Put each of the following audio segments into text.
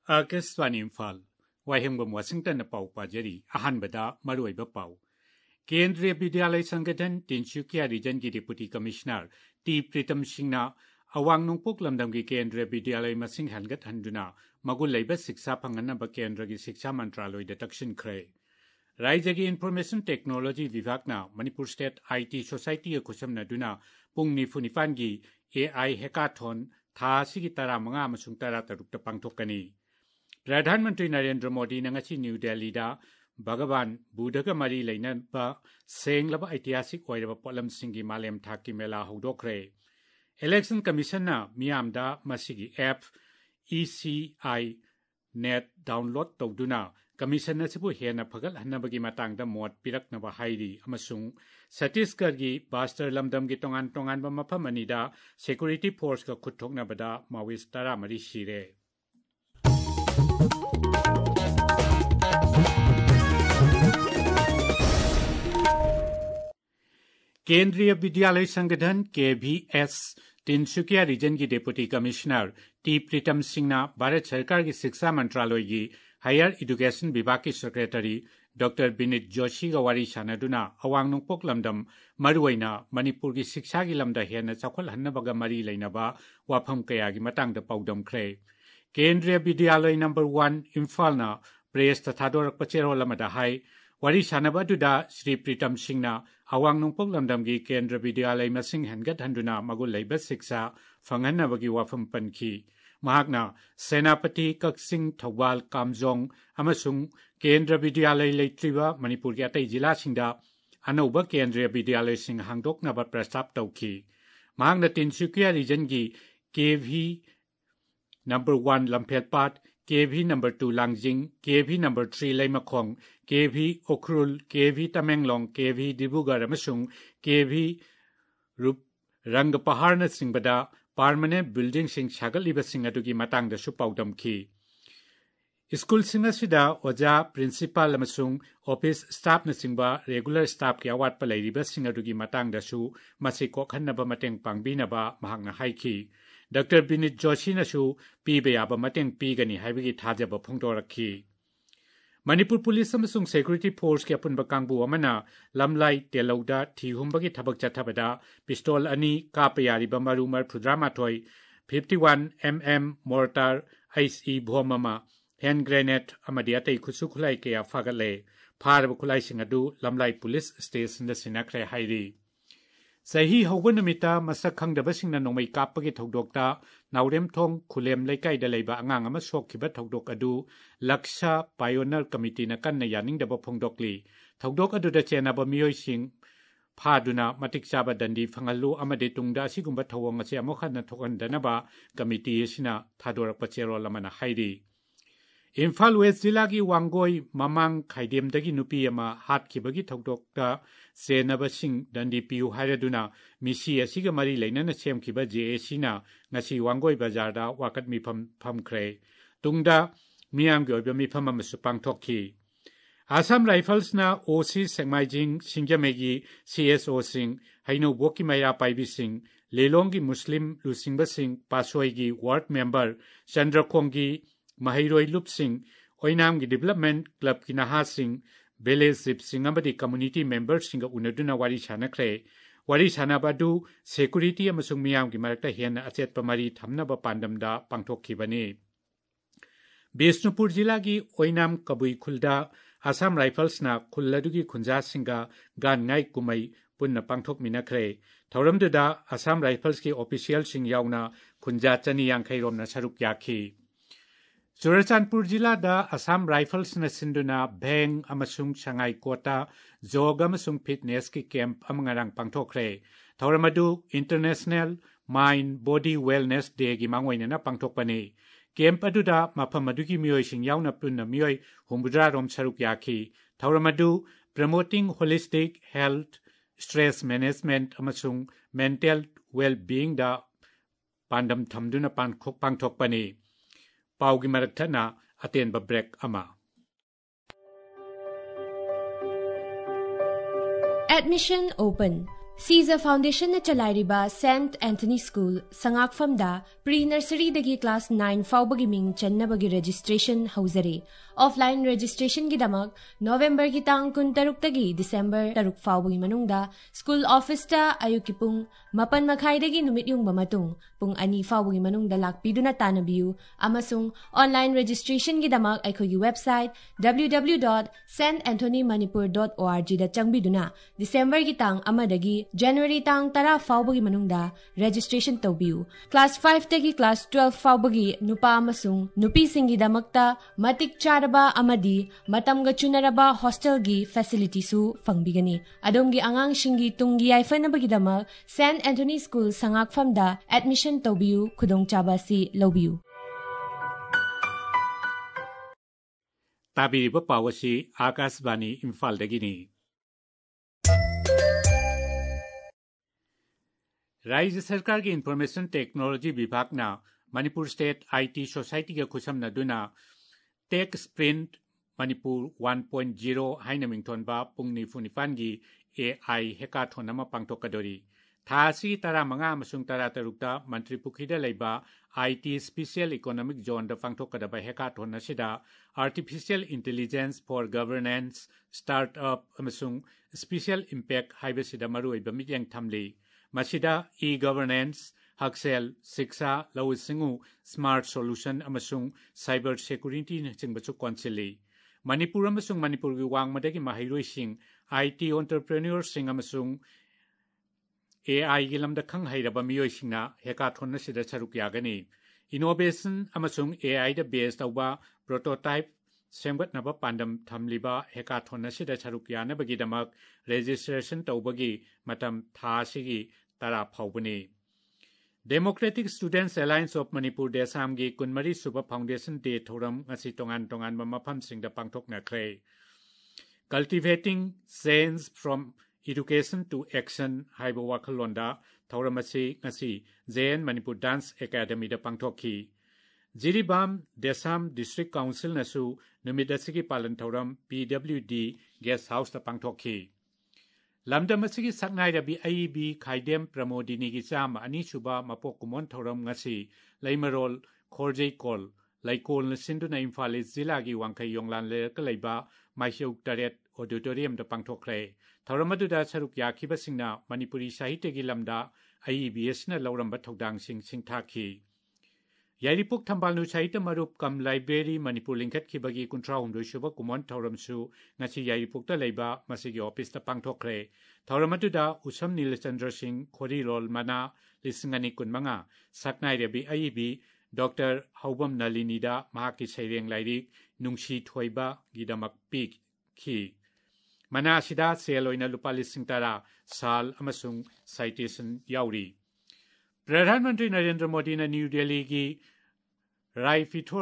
Akashvani Imphal वाहिंगबम Washington पाउ पाजरी अहानबदा मरुइबा पाउ Kendriya Vidyalaya Sangathan Tinsukia region की डिप्टी कमिश्नर टी प्रीतम सिंहना अवांग नोंपोक लमदम की केंद्रीय विद्यालय मसिंग हनगत हंदुना मगुल लैब शिक्षा फंगनब केंद्र की शिक्षा मंत्रालय दक्षिणख्रे राज्य की इन्फॉर्मेशन टेक्नोलॉजी विभागना मणिपुर स्टेट आईटी सोसाइटी खुसमनदुना पुंग निफुनिपान की एआई हैकाथॉन था सिगी तरा मंगा अमसुंग तरा तरुक पांगथोकनी प्रधानमंत्री नरेंद्र मोदी नंगसी न्यू दिल्ली दा भगवान बुद्ध का मरी लेनबा सेंगलब ऐतिहासिक ओइरबा पोलम सिंगी मालेम थाकी मेला हौदोखरे इलेक्शन कमीशन ना मियामदा मसिगी ऐप ECI नेट डाउनलोड तौदुना कमीशन असिबु हेना फगल हन्नबगी मातांगदा मोट पिरकनबा हाइरी अमसुंग छत्तीसगढ़ की बास्टर लमदम की तोंगान तोंगानबा मफम अनिदा सिक्योरिटी फोर्स का खुदथोकनबदा माओइस्ट तरा मरी सिरे केंद्रीय विद्यालय संगठन KVS तिनसुकिया रीजन की डिप्टी कमिश्नर टी प्रीतम सिंहना भारत सरकार की शिक्षा मंत्रालय की हायर एजुकेशन विभाग की सेक्रेटरी डॉक्टर विनीत जोशी का वारी सानदुना अवांग नोंपोक लमदम मरुइना मणिपुर की शिक्षा की लमदा हेन चौखल हन्नबगा मरी लेनबा वाफम कया की मतंगदा पाउदमख्रे केंद्रीय विद्यालय नंबर 1 इम्फालना प्रेस तथा दोरक पचेरोल अमदा हाई वारी सानबदुदा श्री प्रीतम सिंहना अवांग नोंपोक लमदम की केंद्र विद्यालय मसिंग हनगत हंदुना मगुल लैब शिक्षा फंगनबगी वाफम पनखी महाकना सेनापति कक्सिंग थौबाल कामजोंग अमसुंग केंद्र विद्यालय लेत्रिबा मणिपुर की अतै जिलासिंगदा अनौबा केंद्रीय विद्यालय सिंह हांगदोकनबा प्रस्ताव तौखी महाकना तिनसुकिया रीजन की KV number 1 Lamphelpat KV number 2 Langjing KV number 3 Leimakhong KV Ukhrul KV Tamenglong KV Dibrugarh अमसुंग KV रंगपहारन सिंबदा पार्मनेंट बिल्डिंग सिंह सागलिबसिंग अदुगी मतंगदसु पाउदमखी स्कूल सिंह असिदा ओजा प्रिंसिपल अमसुंग ऑफिस स्टाफ नसिंगबा रेगुलर स्टाफ की अवाटपा लैरिबसिंग अदुगी मतंगदसु मसि कोखन्नबा मतेंग पांगबिनबा महाकना हाइखी डॉक्टर विनीत जोशी नसु पीबे याबा मतेंग पीगनी हाइबगी थाजबा फोंदोरखी मणिपुर पुलिस अमसुंग सिक्योरिटी फोर्स के अपुनबा कांगबु अमना लमलाई तेलौदा थीहुंबगी थबक चथबदा पिस्तौल अनि कापा यारिबा मरु मरफुद्रामाथोय 51 mm मोर्टार ICE भोममा हैंड ग्रेनेड अमदी अतै खुसु खुलाई कया फागले फारब खुलाइसिंग अदु लमलाई पुलिस स्टेशन दा सिनाख्रे हाइरी सही हौबा नुमिता मसक खंगदबसिंगना नोंमै कापगी थौदोकता नाउरेमथोंग खुलेम लैकाइदा लैबा अंगांग अमा सोखिबा थौदोक अदु लक्ष्य पायोनर कमिटीना कन्ना यानिंगदबा फोंदोकली थौदोक अदुदा चेनाबा मियोइसिंग फादुना मतिक चाबा दंडी फंगल्लु अमदे तुंगदा असिगुंबा थौवंग असे अमोखना थोकनदनबा कमिटी असिना थादोरकपा चेरोल अमना हाइरी इम्फाल वेस्ट जिला की वांगोई ममांग खाइदेमदगी नुपी अमा हातखिबगी थौदोकता सेनबसिंग दंडी पियु हाइरदुना मिसी असिगा मरी लैनना सेमखिबा JAC ना ngasi वांगोई बाजारदा वाकत मिफम फमख्रे तुंगदा मियामगी ओइबा मिफम अमसु पांगथोखी आसाम राइफल्स ना OC सेंगमाइजिंग सिंगजामेगी CSO सिंह हैनो बोकी मैरा पाइबी सिंह लेलोंगी मुस्लिम लुसिंगबा सिंह पासोईगी वार्ड मेंबर चंद्रकोंगी महिरोई लुप सिंह ओइनाम की डेवलपमेंट क्लब की नहा सिंह विलेज जिप सिंह अमदी कम्युनिटी मेंबर सिंह उनदुना वारी सानख्रे वारी सानाबादु सिक्योरिटी अमसुंग मियाम की मरकता हेना अचेतपा मरी थमनबा पांडमदा पांगथोखिबनी बिष्णुपुर जिला की ओइनाम कबुई खुलदा आसाम राइफल्स ना खुल्लदुगी खुंजा सिंगा गान नाइ कुमई पुन्ना पांगथोकमिनख्रे थौरमदुदा आसाम राइफल्स की ऑफिशियल सिंह यावना खुंजा चनी यांखै रोमना सरुक याखी चुरचांदपुर जिला दा असम राइफल्स न सिंधुना भेंग अमसुंग संगाई कोटा जोग अमसुंग फिटनेस की कैंप अमंगारंग पांगथोखरे थौरमदु international mind body wellness day की मांगोइना पांगथोकपनी कैंप अदुदा मफम अदुगी मियोइसिंग यावना पुन्ना मियोइ हुंबुद्रा रोम सरुक याखी थौरमदु promoting holistic health stress management अमसुंग मेंटल वेल बीइंग दा पांडम थमदुना पांगथोकपनी पाउगी मरकथना अतेनबा ब्रेक अमा Admission open. सीजा फाउंडेशन ने चलाइरिबा सेंट एंथनी स्कूल संगाकफमदा प्री नर्सरी दगी क्लास 9 फाउबगी मिंग चन्नबगी रजिस्ट्रेशन हौजरे ऑफलाइन रजिस्ट्रेशन गिदमक नवंबर की तांग 16 तगी दिसंबर 3 फाउबगी मनुंगदा स्कूल ऑफिसटा अयुकी पुंग मपन मखाइदगी नुमित युंगबा मतुंग पुंग 2 फाउबगी मनुंगदा लाकपीदुना तानबियु अमसुंग ऑनलाइन रजिस्ट्रेशन गिदमक अखोगी वेबसाइट www.santanthonymanipur.org दा चंगबिदुना दिसंबर की तांग अमदगी जनवरी तांग 10 फाउबगी मनुंगदा रजिस्ट्रेशन तौबियु क्लास 5 तगी क्लास 12 फाउबगी नुपा अमसुंग नुपी सिंगी दमक्ता मतिक चारबा अमदी मतमगा चुनरबा हॉस्टल गी फैसिलिटी सु फंगबिगनी अदोमगी आंगांग शिंगी तुंगी याइफनबगी दमक सेंट एंथनी स्कूल संगाकफमदा एडमिशन तौबियु खुदोंचाबा सि लौबियु ताबिरिबा पावसी आकाशवाणी इम्फालदगिनी राज्य सरकार की इन्फॉर्मेशन टेक्नोलॉजी विभागना मणिपुर स्टेट आईटी सोसाइटी के खुसमनदुना टेक स्प्रिंट मणिपुर 1.0 हाइना मिंगथोनबा पुंग निफुनिपानगी एआई हेकाथोन अमा पांगथोकदोरी थासी 15 अमसुंग 13 मंत्री पुखीदा लेबा आईटी स्पेशल इकोनॉमिक जोन दा पांगथोकदबा हेकाथोन असिदा artificial intelligence for governance startup अमसुंग स्पेशल इंपैक्ट हाइबसिदा मरुइबा मित्यंग थमली मसिदा ई गवर्नेंस हक्सेल शिक्षा लौसिंगु स्मार्ट सोल्यूशन अमसुंग साइबर सिक्योरिटी चिंगबचु कौंसिली मणिपुर अमसुंग मणिपुर की वांगमदगी महिरोइसिंग आईटी एंटरप्रेन्योरसिंग अमसुंग एआई की लमदा खंग हैरबा मियोइसिंगना हेकाथोन सिदा सरुक यागनी इनोवेशन अमसुंग एआई दा बेस तौबा प्रोटोटाइप सेमगतनबा पांडम थमलिबा हेकाथोन सिदा सरुक यानबगीदमक रजिस्ट्रेशन तौबगी मतम थासिगी 10 फाउबनी democratic students alliance of Manipur देसाम की 12 सुबह फाउंडेशन डे थौरम ngasi tongan tongan मफम सिंगदा पांगथोकनख्रे cultivating change from education to action हाइबा वाखलोंदा थौरमसी ngasi JN Manipur dance academy दा पांगथोकी जिरीबाम देसाम डिस्ट्रिक्ट काउंसिल नसु नुमिदसिगी पालन थौरम पीडब्ल्यूडी गेस्ट हाउस दा पांगथोकी लमदमसिगी सकनाइरबी आईबी खाइदेम प्रमोदिनी की चाम अनीसुबा मपोक कुमोन थौरम ngasi लैमरोल खोरजेकोल लैकोल सिंधुना इम्फाल जिला की वांखै योंगलान लेरक लैबा माइसौ तरेट ऑडिटोरियम दा पांगथोखरे थौरम अदुदा सरुक याखिबसिंगना मणिपुरी साहित्य की लमदा आईबीएसना लौरंबा थौदांगसिंग सिंगथाखी यारिपुक थंबालनु साहित्य मरुप कम लाइब्रेरी मणिपुर लिंखतखिबगी 19 सुबह कुमोन थौरमसु ngasi यारिपुकता लैबा मसिगी ऑफिसता पांगथोखरे थौरम अदुदा उसम नीलचंद्र सिंह खोरीरोल मना लिसिंगनी कुनमंगा सकनाइरबी आईबी डॉक्टर हौबम नलिनीदा महाकी सैरेंग लाइरिक नुंगसी थोइबा गिदमक पीखी मना सिदा सेलोइना लुपा लिसिंग 10 साल अमसुंग साइटेशन याउरी प्रधानमंत्री नरेंद्र मोदी ने न्यू दिल्ली की रायफिथोर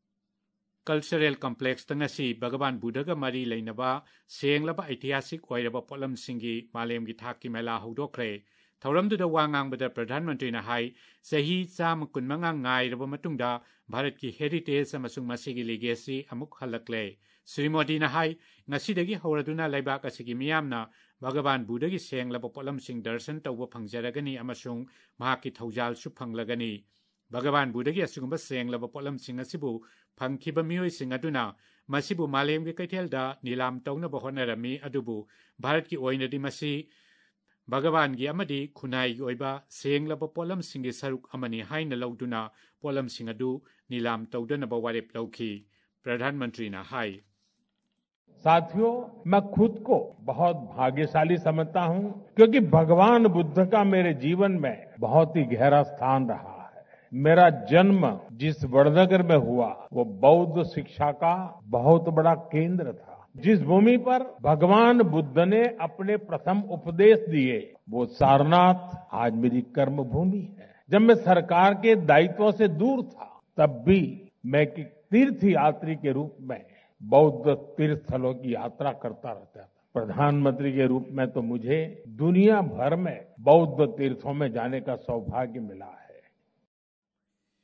कल्चरल कॉम्प्लेक्स तंगसी भगवान बुद्ध का मरी लेनबा सेंगलबा ऐतिहासिक ओइरबा पोलम सिंगी मालेम की थाक की मेला हौदोखरे थौरमदुदा वांगांगबदा प्रधानमंत्री ने हाई सही चाम कुनमंगा ngairaba matungda भारत की हेरिटेज अमसुंग मसिगी लेगेसी अमुक हलकले श्री मोदी ने हाई ngasi हौरदुना लेबाक असिगी मियामना भगवान बुद्ध की सेंगलबा पोलम सिंग दर्शन तौबा फंगजरगनी अमसुंग महाकी थौजाल सु फंगलगनी भगवान बुद्ध की असुगुंबा सेंगलबा पोलम सिंग असिबु फंगखिबा मियोइ सिंग अदुना मसिबु मालेम की कैथेलदा नीलाम तौनबा होनरमी अदुबु भारत की ओइनदि मसि भगवान की अमदी खुनाई की ओइबा सेंगलबा पोलम सिंग सरुक अमनी हाइना लौदुना पोलम सिंग अदु नीलाम तौदनबा वारेप लौखी प्रधानमंत्री ने हाई साथियों मैं खुद को बहुत भाग्यशाली समझता हूं क्योंकि भगवान बुद्ध का मेरे जीवन में बहुत ही गहरा स्थान रहा है मेरा जन्म जिस वडनगर में हुआ वो बौद्ध शिक्षा का बहुत बड़ा केंद्र था जिस भूमि पर भगवान बुद्ध ने अपने प्रथम उपदेश दिए वो सारनाथ आज मेरी कर्म भूमि है जब मैं सरकार के दायित्वों से दूर था तब भी मैं एक तीर्थ यात्री के रूप में बौद्ध तीर्थ स्थलों की यात्रा करता रहता था प्रधानमंत्री के रूप में तो मुझे दुनिया भर में बौद्ध तीर्थों में जाने का सौभाग्य मिला है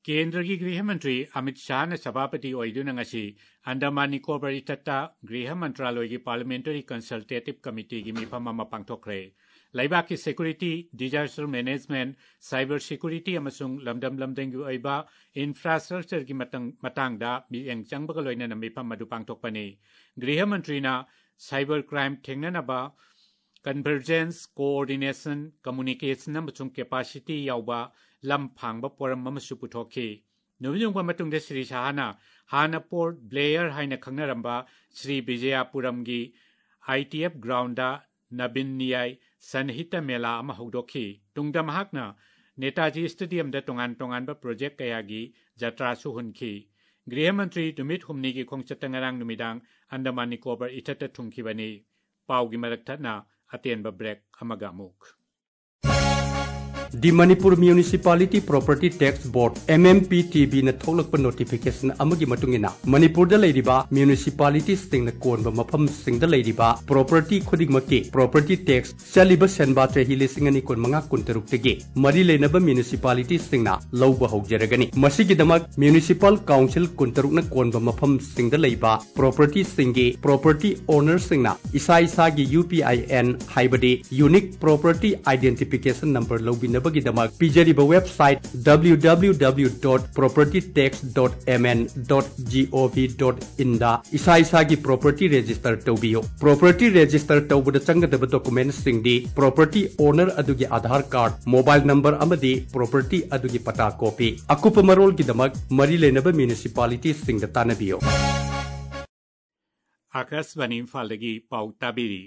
केंद्र की गृह मंत्री अमित शाह ने सभापति ओइदुनंगसी अंडमान निकोबार इथता गृह मंत्रालय की पार्लियामेंटरी कंसल्टेटिव कमिटी की मिफम अमा पांगथोखरे लाइबाक की security disaster management cyber security अमसुंग लमदम लमदंगी ओइबा इंफ्रास्ट्रक्चर की मतंगदा मियंग चंगबगा लोइना मिफम मदु पांगथोकपनी गृह मंत्रीना साइबर क्राइम थेंगननबा कन्वर्जेंस कोऑर्डिनेशन कम्युनिकेशन अमसुंग कैपेसिटी यावबा लम फांगबा पोरम अमसु पुथोखी नुबियुंगबा मतुंगदे श्री शाहना हाना पोर्ट ब्लेयर हाइना खंगनरंबा श्री विजयपुरम की ITF ग्राउंडा नबिन नियाई सनहिता मेला अमा हौदोखी तुंगदा महाकना नेताजी स्टेडियम दा तोंगान तोंगानबा प्रोजेक्ट कयागी जत्रासु हुनखी गृह मंत्री नुमित हुमनी की खोंगचतंगरांग नुमिदांग अंडमान निकोबार इथता थुंखीबनी पाउगी मरकथना अतेनबा ब्रेक अमगा मुख The Manipur Municipality Property Tax Board MMPTB na tholakpa notification amagi matungina Manipur da leiriba municipalities ting na konba mafam sing da leiriba property khudingmaki property tax chaliba senba chahi lisingani kon manga kuntaruk tege mari leinaba municipalities ting na lawba haujaragani masigi damak municipal council kuntaruk na konba mafam sing da leiba property singi property owners sing na isa isa gi UPIN haibadi unique property identification number lawbina bagidamag pijariba website www.propertytax.mn.gov.in da isa isa gi property register tawbiyo property register tawbada changadaba documents singdi property owner adugi aadhar card mobile number amadi property adugi pata copy akupa marol gi damag mari lenaba municipality singda tanabiyo Akashvani इम्फालदगी पाउ ताबिरी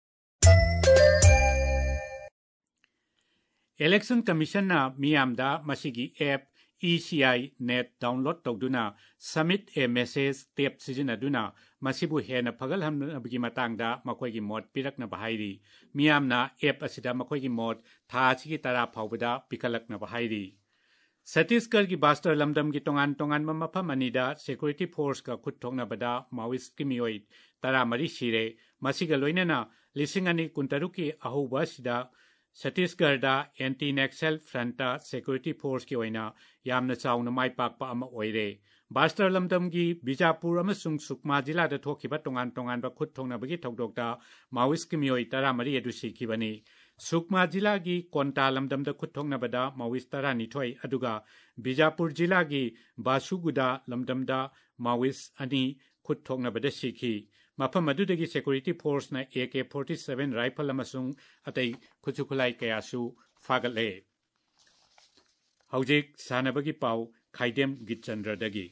election commission मियामदा मसिगी app ECI net download तौदुना submit a message tap सिजिनदुना मसिबु हेना फगलहमनबगी मतंगदा मखोयगी मोड पिरकनबा हाइरी मियामना ऐप असिदा मखोयगी मोड थाचिगी तरा फावबदा पिकलकनबा हाइरी छत्तीसगढ़ की बास्टर लमदम की तोंगान तोंगान मफम अनिदा सिक्योरिटी फोर्स का खुद थोंगनबदा माओइस्ट की मियोई तरा मरी सिरे मसिगा लोइनना लिसिंग अनि कुंतरु की अहुबा सिदा छत्तीसगढ़ दा anti Naxal front security force की ओइना यामना चाउना माई पाकपा अमा ओइरे बास्टर लमदम की बिजापुर अमसुंग सुकमा जिला दा थोखिबा तोंगान तोंगान बा खुद थोंगनबगी थौदोकता माओइस्ट की मियोई तरा मरी एदु सिखिबनी सुकमा जिला की कोंटा लमदम दा खुद थोंगनबदा माओइस्ट तरा निथोई अदुगा बिजापुर जिला की बासुगुदा लमदम दा माओइस्ट अनि खुद थोंगनबदा सिखी मफम अदुदगी सिक्योरिटी फोर्स ना AK-47 राइफल अमसुंग अतै खुचुखुलाई कयासु फागले हौजिक सानबगी पाउ खाइदेम गिचंद्रदगी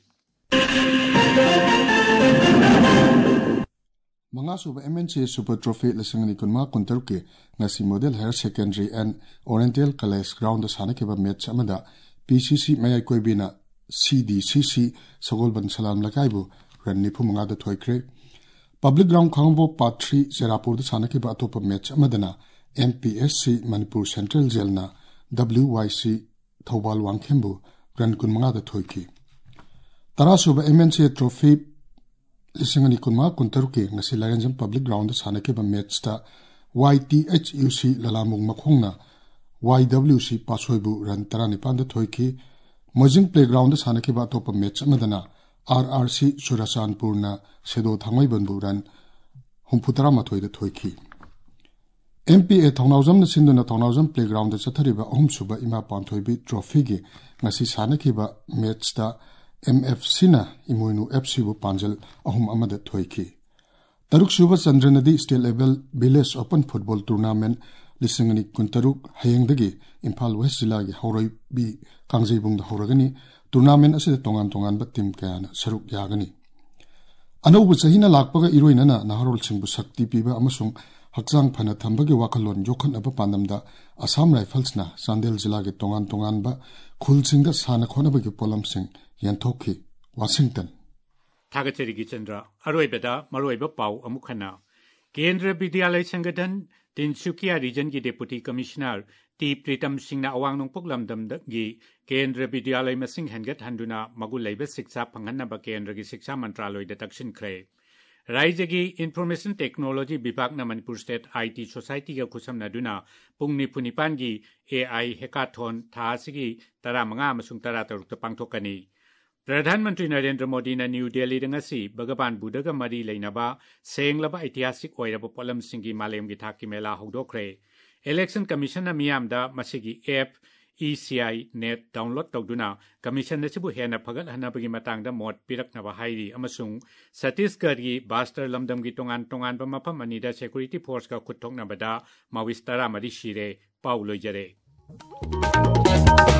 Mangasuba MNC Super Trophy lisingani kunma kuntaruki ngasi Model Higher Secondary and Oriental College Ground sanakeba match amada PCC mayai koibina CDCC Sagolban Salam Lakaibu rannipu mangada thoikre Public Ground Khangbo Part 3 Zerapur sanakeba atopa match amadana MPSC Manipur Central Jail na WYC Thobal Wangkhembu ran kun mangada thoiki Tarasuba MNC Trophy Lisingani kunma kuntaruki ngasi Laranjam Public Ground sanakeba match ta YTHUC lalamung makhongna YWC Pasoibu ran tarani panda thoiki Mojing Playground sanakeba atopa match amadana RRC Surachanpur na Sedo Thangmai Banbu ran humputara mathoi da thoiki MPA Thongnawjam na sinduna Thongnawjam Playground da chathariba ahumsuba ima panthoibi trophy gi ngasi sanakeba match ta MFC na Imoinu FC bu panjal ahum amada thoiki Taruk Suba Chandranadi State Level Village Open Football Tournament lisingani kuntaruk hayengdagi Imphal West Jilla gi Hauroi bi Kangjeibung da hauragani tournament asida tongan tongan ba team kana saruk yagani Anobu chahina lakpaga iroinana naharol singbu sakti piba amasung hakjang phana thambagi wakalon yokhan aba pandamda Assam Rifles na Chandel Jilla gi tongan tongan ba khulsingda sana khonabagi polam sing yanthokhi Washington थागचरी गिचंद्र अरोइबदा मरोइबा पाउ अमुखना Kendra Vidyalaya Sangathan Tinsukia region की deputy commissioner T Pritam Singh ना अवांग नोंगपोक लमदमदगी केंद्र विद्यालय मसिंग हेंगत हंदुना मगु लैबे शिक्षा फंगनबा केंद्र की शिक्षा मंत्रालय द तक्सिनख्रे राज्यगी इन्फॉर्मेशन टेक्नोलॉजी विभाग न मणिपुर स्टेट IT सोसाइटी का खुसमनदुना पुंग निपुनिपानगी AI हैकाथॉन थासिगी 15 अमसुंग 13 पांगथोकनी प्रधानमंत्री नरेंद्र मोदी ने न्यू दिल्ली ngasi भगवान बुद्ध का मरी लेनबा सेंगलबा ऐतिहासिक ओइरबा पोलम सिंगी मालेम की थाकी मेला हौदोखरे इलेक्शन कमीशन मियामदा मसिगी ऐप ECI नेट डाउनलोड तौदुना कमीशन नसिबु हेना फगल हनबगी मतंगदा मोड पिरकनबा हाइरी अमसुंग छत्तीसगढ़ की बास्टर लमदम की तोंगान मफम अनिदा सिक्योरिटी फोर्स का खुथोकनबदा माविस 13 मरी सिरे पाउ लोइजरे